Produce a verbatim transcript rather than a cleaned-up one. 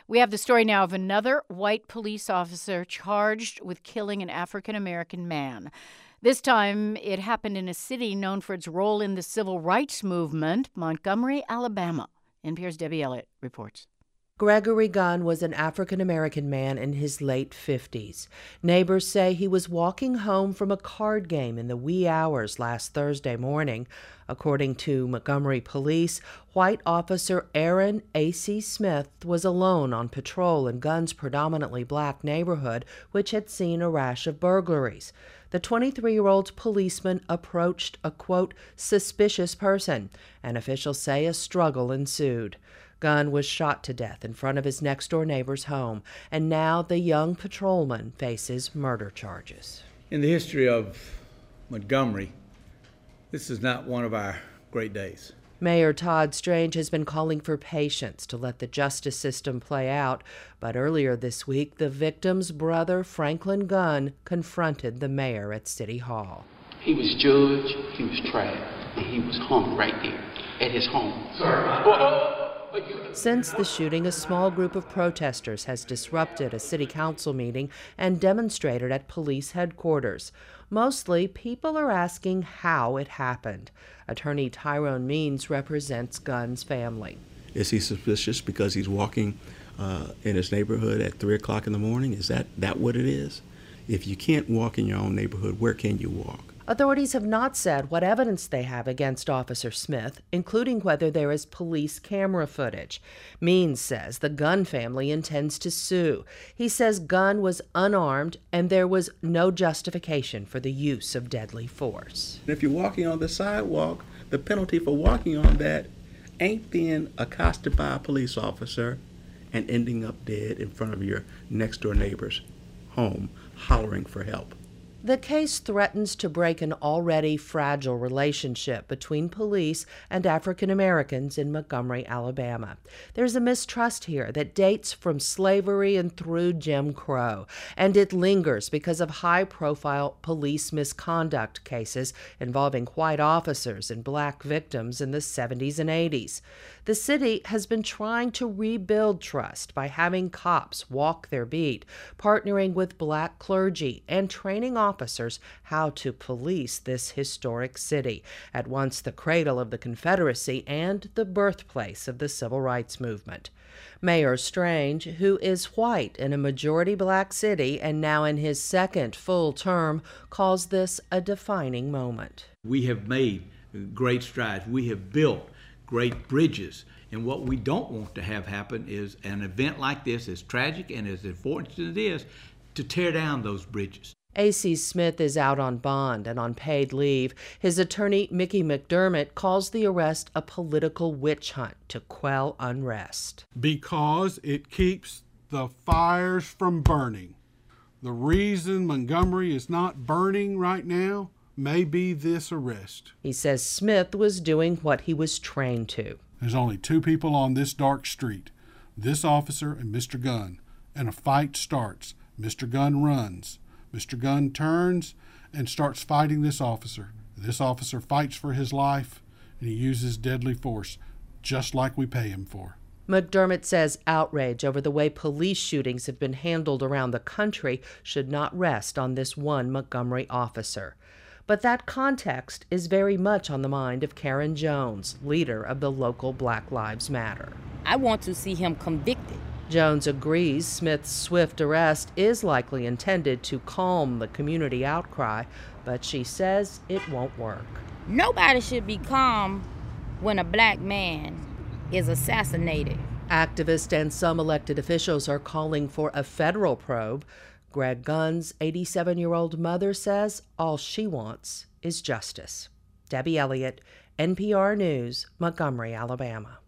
We have the story now of another white police officer charged with killing an African-American man. This time, it happened in a city known for its role in the civil rights movement, Montgomery, Alabama. N P R's Debbie Elliott reports. Gregory Gunn was an African-American man in his late fifties. Neighbors say he was walking home from a card game in the wee hours last Thursday morning. According to Montgomery police, white officer Aaron A C Smith was alone on patrol in Gunn's predominantly black neighborhood, which had seen a rash of burglaries. The twenty-three-year-old policeman approached a, quote, suspicious person, and officials say a struggle ensued. Gunn was shot to death in front of his next-door neighbor's home, and now the young patrolman faces murder charges. In the history of Montgomery, this is not one of our great days. Mayor Todd Strange has been calling for patience to let the justice system play out, but earlier this week, the victim's brother, Franklin Gunn, confronted the mayor at City Hall. He was judged, he was tried, and he was hung right there at his home. Sorry. Since the shooting, a small group of protesters has disrupted a city council meeting and demonstrated at police headquarters. Mostly, people are asking how it happened. Attorney Tyrone Means represents Gunn's family. Is he suspicious because he's walking uh, in his neighborhood at three o'clock in the morning? Is that, that what it is? If you can't walk in your own neighborhood, where can you walk? Authorities have not said what evidence they have against Officer Smith, including whether there is police camera footage. Means says the Gunn family intends to sue. He says Gunn was unarmed and there was no justification for the use of deadly force. If you're walking on the sidewalk, the penalty for walking on that ain't being accosted by a police officer and ending up dead in front of your next-door neighbor's home, hollering for help. The case threatens to break an already fragile relationship between police and African Americans in Montgomery, Alabama. There's a mistrust here that dates from slavery and through Jim Crow, and it lingers because of high-profile police misconduct cases involving white officers and black victims in the seventies and eighties. The city has been trying to rebuild trust by having cops walk their beat, partnering with black clergy, and training officers how to police this historic city, at once the cradle of the Confederacy and the birthplace of the civil rights movement. Mayor Strange, who is white in a majority black city and now in his second full term, calls this a defining moment. We have made great strides. We have built great bridges. And what we don't want to have happen is an event like this, as tragic and as unfortunate as it is, to tear down those bridges. A C Smith is out on bond and on paid leave. His attorney, Mickey McDermott, calls the arrest a political witch hunt to quell unrest. Because it keeps the fires from burning. The reason Montgomery is not burning right now may be this arrest. He says Smith was doing what he was trained to. There's only two people on this dark street, this officer and Mister Gunn, and a fight starts. Mister Gunn runs. Mister Gunn turns and starts fighting this officer. This officer fights for his life, and he uses deadly force, just like we pay him for. McDermott says outrage over the way police shootings have been handled around the country should not rest on this one Montgomery officer. But that context is very much on the mind of Karen Jones, leader of the local Black Lives Matter. I want to see him convicted. Jones agrees Smith's swift arrest is likely intended to calm the community outcry, but she says it won't work. Nobody should be calm when a black man is assassinated. Activists and some elected officials are calling for a federal probe. Greg Gunn's eighty-seven-year-old mother says all she wants is justice. Debbie Elliott, N P R News, Montgomery, Alabama.